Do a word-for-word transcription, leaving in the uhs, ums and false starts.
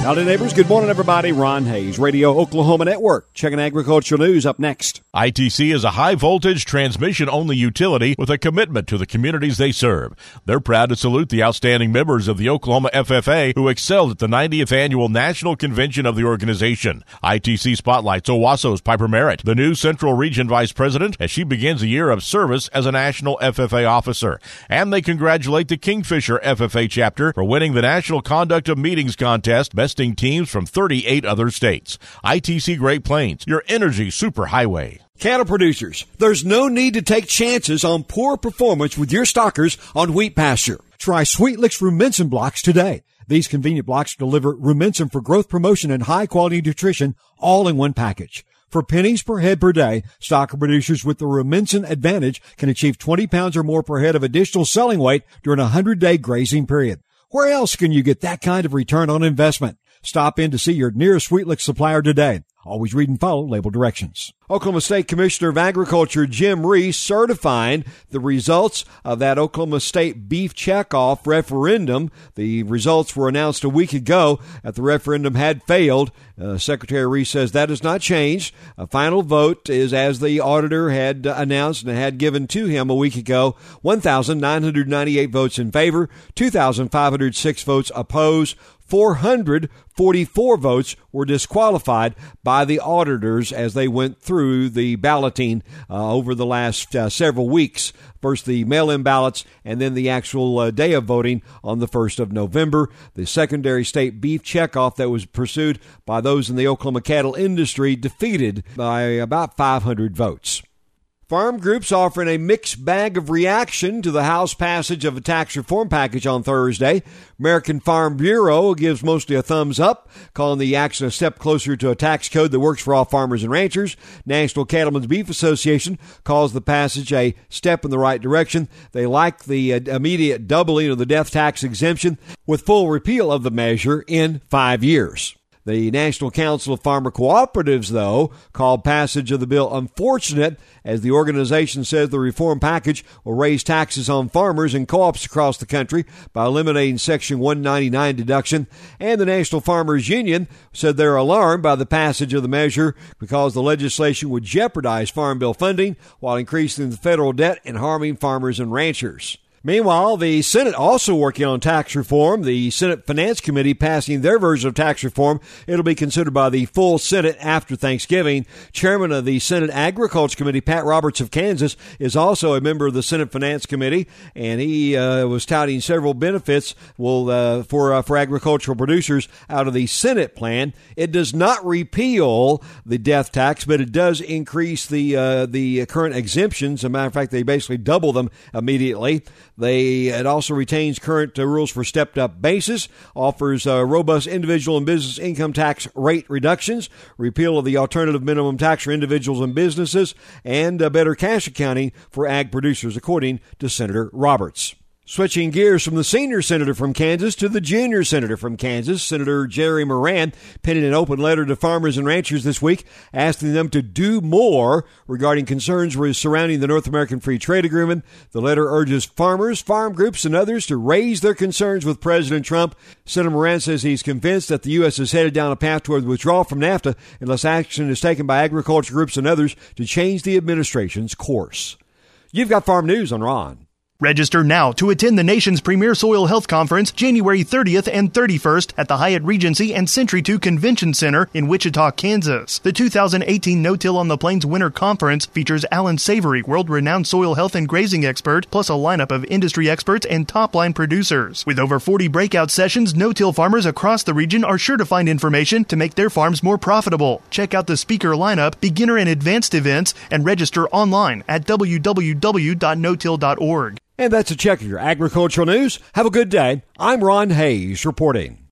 Howdy, neighbors. Good morning, everybody. Ron Hayes, Radio Oklahoma Network. Checking agricultural news up next. I T C is a high-voltage, transmission-only utility with a commitment to the communities they serve. They're proud to salute the outstanding members of the Oklahoma F F A who excelled at the ninetieth Annual National Convention of the organization. I T C spotlights Owasso's Piper Merritt, the new Central Region Vice President, as she begins a year of service as a National F F A officer. And they congratulate the Kingfisher F F A chapter for winning the National Conduct of Meetings contest, besting teams from thirty-eight other states. I T C Great Plains, your energy superhighway. Cattle producers, there's no need to take chances on poor performance with your stockers on wheat pasture. Try Sweetlix Rumensin blocks today. These convenient blocks deliver Rumensin for growth promotion and high-quality nutrition all in one package. For pennies per head per day, stocker producers with the Rumensin Advantage can achieve twenty pounds or more per head of additional selling weight during a hundred-day grazing period. Where else can you get that kind of return on investment? Stop in to see your nearest Sweetlix supplier today. Always read and follow label directions. Oklahoma State Commissioner of Agriculture Jim Reese certifying the results of that Oklahoma State beef checkoff referendum. The results were announced a week ago that the referendum had failed. Uh, Secretary Reese says that has not changed. A final vote is as the auditor had uh, announced and had given to him a week ago. one thousand nine hundred ninety-eight votes in favor, two thousand five hundred six votes opposed. four hundred forty-four votes were disqualified by the auditors as they went through the balloting uh, over the last uh, several weeks. First the mail-in ballots and then the actual uh, day of voting on the first of November. The secondary state beef checkoff that was pursued by those in the Oklahoma cattle industry defeated by about five hundred votes. Farm groups offering a mixed bag of reaction to the House passage of a tax reform package on Thursday. American Farm Bureau gives mostly a thumbs up, calling the action a step closer to a tax code that works for all farmers and ranchers. National Cattlemen's Beef Association calls the passage a step in the right direction. They like the uh, immediate doubling of the death tax exemption with full repeal of the measure in five years. The National Council of Farmer Cooperatives, though, called passage of the bill unfortunate, as the organization says the reform package will raise taxes on farmers and co-ops across the country by eliminating Section one ninety-nine deduction. And the National Farmers Union said they're alarmed by the passage of the measure because the legislation would jeopardize farm bill funding while increasing the federal debt and harming farmers and ranchers. Meanwhile, the Senate also working on tax reform. The Senate Finance Committee passing their version of tax reform. It'll be considered by the full Senate after Thanksgiving. Chairman of the Senate Agriculture Committee, Pat Roberts of Kansas, is also a member of the Senate Finance Committee, and he uh, was touting several benefits will, uh, for uh, for agricultural producers out of the Senate plan. It does not repeal the death tax, but it does increase the uh, the current exemptions. As a matter of fact, they basically double them immediately. They, it also retains current uh, rules for stepped-up basis, offers uh, robust individual and business income tax rate reductions, repeal of the alternative minimum tax for individuals and businesses, and uh, better cash accounting for ag producers, according to Senator Roberts. Switching gears from the senior senator from Kansas to the junior senator from Kansas, Senator Jerry Moran penning an open letter to farmers and ranchers this week, asking them to do more regarding concerns surrounding the North American Free Trade Agreement. The letter urges farmers, farm groups, and others to raise their concerns with President Trump. Senator Moran says he's convinced that the U S is headed down a path toward withdrawal from NAFTA unless action is taken by agriculture groups and others to change the administration's course. You've got Farm News on Ron. Register now to attend the nation's premier soil health conference January thirtieth and thirty-first at the Hyatt Regency and Century two Convention Center in Wichita, Kansas. The two thousand eighteen No-Till on the Plains Winter Conference features Alan Savory, world-renowned soil health and grazing expert, plus a lineup of industry experts and top-line producers. With over forty breakout sessions, no-till farmers across the region are sure to find information to make their farms more profitable. Check out the speaker lineup, beginner and advanced events, and register online at w w w dot no till dot org. And that's a check of your agricultural news. Have a good day. I'm Ron Hayes reporting.